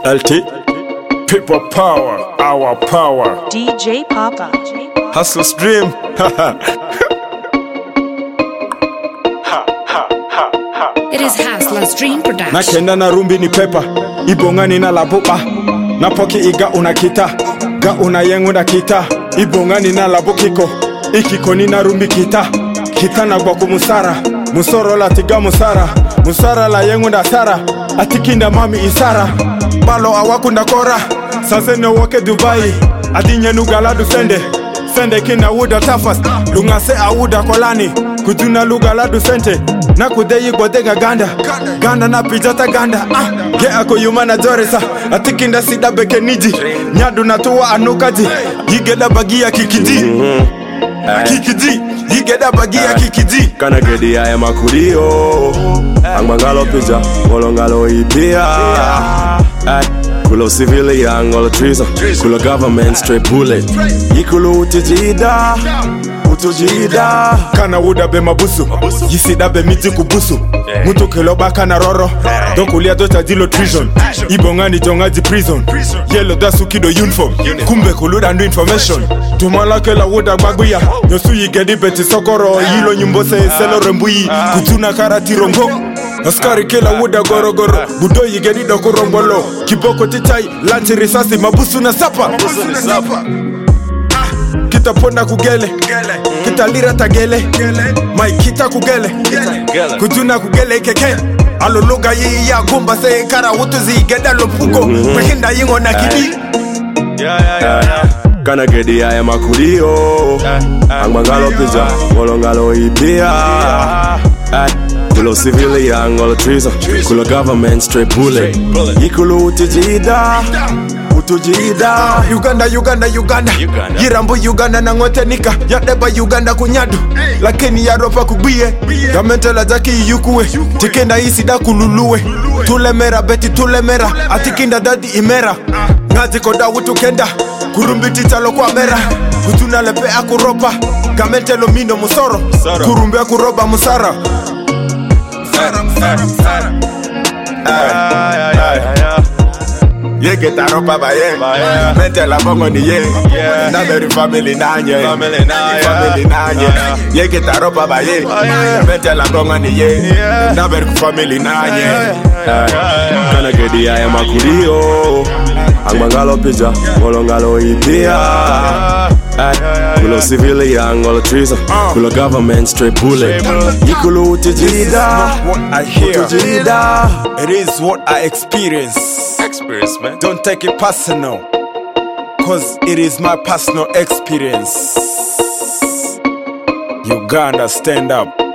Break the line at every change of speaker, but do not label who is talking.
LT, people power, our power.
DJ Papa.
Hustle's dream.
It is Hustler's Dream Production.
Nakenda na rumbi ni pepa, ibongani na labupa. Napoki iga unakita, ga unayengu na kita. Ibongani na labukiko, ikiko ni na rumbi kita. Kita na gwaku musara, musoro la tiga musara. Musara la yengu na sara, atikinda mami isara. Balo awaku na kora, sase ne woke Dubai. Adinye nugaladu sende, sende kina wuda tafas. Lungase awuda kolani, kutuna lugaladu sente. Na kudeyi godega ganda, ganda na pijata ganda. Ge ako yumana zoresa, atikinda sida beke niji. Nyadu na tuwa anukaji, yigeda bagia kikidi. Kikidi, yigeda bagia kikidi.
Kana gedi ya ema kudio Angmangalo pija, molongalo ipia Kulo civili ya angolo treason Kulo government straight bullet Ikulo utijida Utujida
Kana wuda be mabusu, yisida be miti kubusu. Mutu kiloba kana roro, don kulia dota dilo treason. Ibongani jongaji prison, yellow dasu kido uniform. Kumbe kuluda ndu information. Tumala kela wuda bagwia, nyosu yigedi beti sokoro. Yilo nyumbose selo rembuyi, kutuna karati rongo. Askari kela wuda goro goro, budo yigedi doko rombolo. Kiboko tichai, lanchi risasi, mabusu na sapa. Kita ponda kugele, kita lira tagele. Mai kita kugele, kutuna kugele keke. Alologa yi ya gumba se kara wutu zi geda lopuko. Mehinda yingo na kidi.
Kana gedi ya ema kudio Angmangalo pija, molongalo ipia Kulo civili ya angolo treason Kulo government straight bullet Ikulo utijida Utujida
Uganda, Uganda, Uganda, Yirambu Uganda na ngote nika. Yadeba Uganda kunyadu, lakini ya ropa kubie. Gamentela zaki yukue, tikenda isi da kululuwe. Tulemera beti tulemera, atikinda dadi imera. Ngazi koda wutu kenda, kurumbi titalo kwa mera. Kutuna lepe akuropa, gamentelo mino musoro. Kurumbi akuroba musara. Ye get a ropa ba ye, mete la bongo ni ye. Na very family na ye, family na ye. Ye get a ropa ba ye, mete la bongo ni ye. Na very family na ye.
Kana gedi ya ema kudio Angmangalo pija, molongalo ipia Kulo civili ya angolo treason Kulo government straight bullet Ikulo utijida
What I hear,
Utujida
it is what I experience.
man.
Don't take it personal, cause it is my personal experience. Uganda, stand up.